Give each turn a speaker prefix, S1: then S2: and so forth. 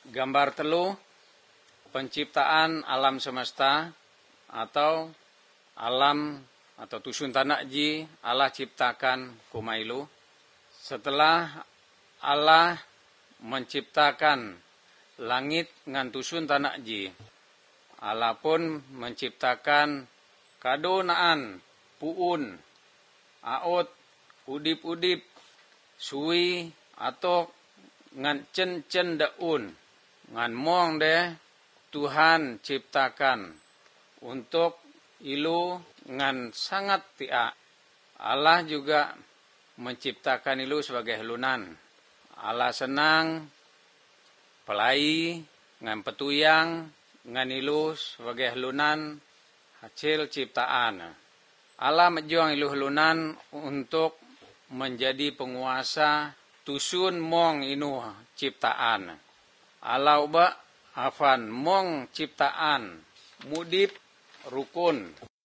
S1: Gambar telu penciptaan alam semesta atau alam atau tusun tanak ji Allah ciptakan kumailu. Setelah Allah menciptakan langit ngan tusun tanak ji, Allah pun menciptakan kadonaan puun, aot, udip-udip, sui atau ngan cen daun, ngan mong deh Tuhan ciptakan untuk ilu ngan sangat tia. Allah juga menciptakan ilu sebagai lunan. Allah senang pelai ngan petuyang ngan ilu sebagai lunan hasil ciptaan. Allah menjuang ilu lunan untuk menjadi penguasa tusun mong inu ciptaan. Allah ubah afan mong ciptaan mudip rukun.